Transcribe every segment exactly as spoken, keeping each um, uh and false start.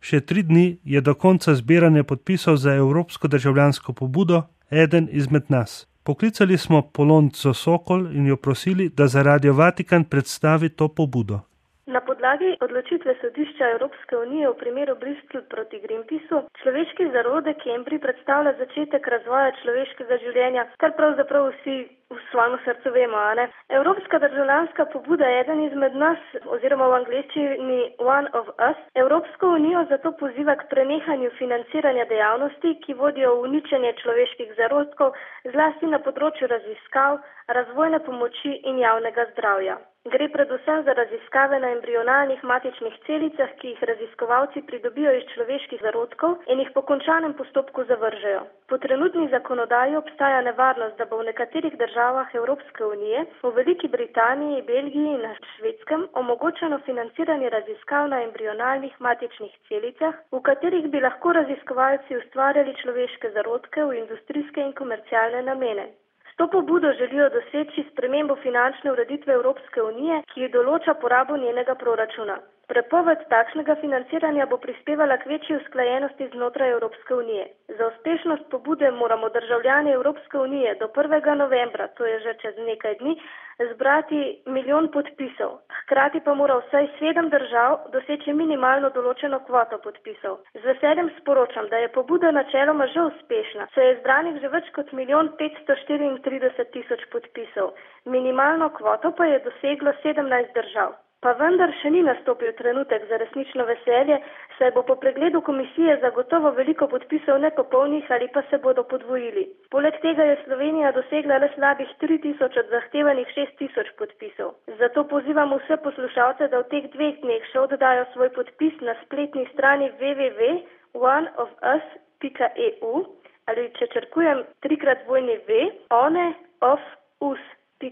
Še tri dni je do konca zbiranja podpisov za evropsko državljansko pobudo Eden izmed nas. Poklicali smo Polonco Sokol in jo prosili, da za Radio Vatikan predstavi to pobudo. Na podlagi odločitve sodišča Evropske unije v primeru Bristol proti Greenpeaceu, človeški zarodek embrij predstavlja začetek razvoja človeškega življenja, kar pravzaprav vsi v svojem srcu vemo, a ne? Evropska državljanska pobuda Eden izmed nas, oziroma v angleščini One of Us, Evropsko unijo zato poziva k prenehanju financiranja dejavnosti, ki vodijo v uničenje človeških zarodkov, zlasti na področju raziskav, razvojne pomoči in javnega zdravja. Gre predvsem za raziskave na embrionalnih matičnih celicah, ki jih raziskovalci pridobijo iz človeških zarodkov in jih po končanem postopku zavržejo. Po trenutni zakonodaji obstaja nevarnost, da bo v nekaterih državah Evropske unije, v Veliki Britaniji, Belgiji in na Švedskem omogočeno financiranje raziskav na embrionalnih matičnih celicah, v katerih bi lahko raziskovalci ustvarjali človeške zarodke v industrijske in komercialne namene. S to pobudo želijo doseči spremembo finančne ureditve Evropske unije, ki določa porabo njenega proračuna. Prepoved takšnega financiranja bo prispevala k večji usklajenosti znotraj Evropske unije. Za uspešnost pobude moramo državljani Evropske unije do prvega novembra, to je že čez nekaj dni, zbrati milijon podpisov. Hkrati pa mora vsaj sedem držav doseči minimalno določeno kvoto podpisov. Z veseljem sporočam, da je pobuda načeloma že uspešna, saj je zbranih že več kot milijon petsto štiriintrideset tisoč podpisov. Minimalno kvoto pa je doseglo sedemnajst držav. Pa vendar še ni nastopil trenutek za resnično veselje, saj bo po pregledu komisije zagotovo veliko podpisov nepopolnih ali pa se bodo podvojili. Poleg tega je Slovenija dosegla le slabih tri tisoč od zahtevanih šest tisoč podpisov. Zato pozivam vse poslušalce, da v teh dveh dneh še oddajo svoj podpis na spletni strani w w w pika one of us pika e u ali če črkujem trikrat dvojni v, one of us.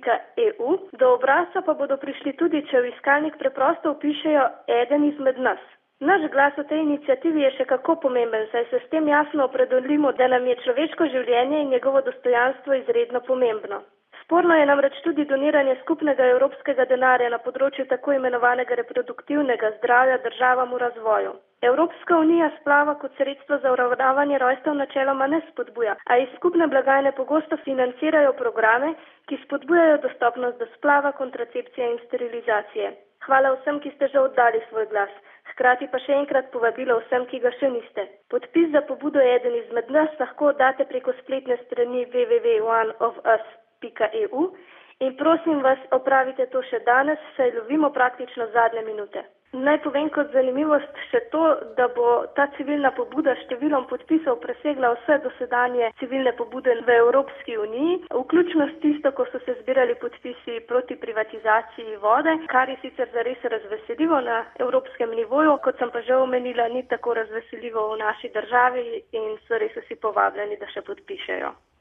.eu. Do obrazca pa bodo prišli tudi, če v iskalnik preprosto vpišejo Eden izmed nas. Naš glas v tej iniciativi je še kako pomemben, saj se s tem jasno opredelimo, da nam je človeško življenje in njegovo dostojanstvo izredno pomembno. Sporno je namreč tudi doniranje skupnega evropskega denarja na področju tako imenovanega reproduktivnega zdravja državam v razvoju. Evropska unija splava kot sredstvo za uravnavanje rojstev načeloma ne spodbuja, a iz skupne blagajne pogosto financirajo programe, ki spodbujajo dostopnost do splava, kontracepcije in sterilizacije. Hvala vsem, ki ste že oddali svoj glas. Hkrati pa še enkrat povabilo vsem, ki ga še niste. Podpis za pobudo Eden izmed nas lahko oddate preko spletne strani w w w pika one of us pika e u in prosim vas, opravite to še danes, saj lovimo praktično zadnje minute. Naj povem kot zanimivost še to, da bo ta civilna pobuda s številom podpisov presegla vse dosedanje civilne pobude v Evropski uniji, vključno s tisto, ko so se zbirali podpisi proti privatizaciji vode, kar je sicer zares razveseljivo na evropskem nivoju, kot sem pa že omenila, ni tako razveseljivo v naši državi in so res vsi povabljeni, da še podpišejo.